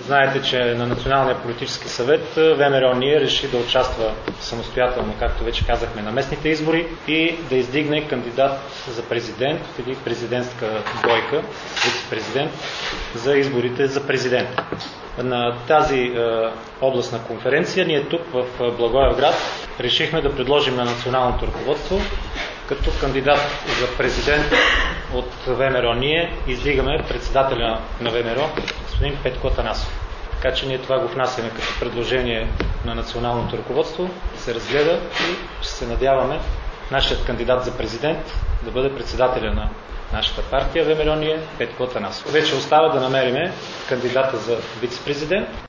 Знаете, че на Националния политически съвет ВМРО НИЕ реши да участва самостоятелно, както вече казахме, на местните избори и да издигне кандидат за президент или президентска двойка, вице-президент, за изборите за президент. На тази областна конференция ние тук в Благоевград решихме да предложим на националното ръководство като кандидат за президент от ВМРО НИЕ издигаме председателя на ВМРО, господин Петко Атанасов. Така че ние това го внасяме като предложение на националното ръководство, се разгледа и ще се надяваме нашият кандидат за президент да бъде председателя на нашата партия ВМРО НИЕ Петко Атанасов. Вече остава да намериме кандидата за вице-президент.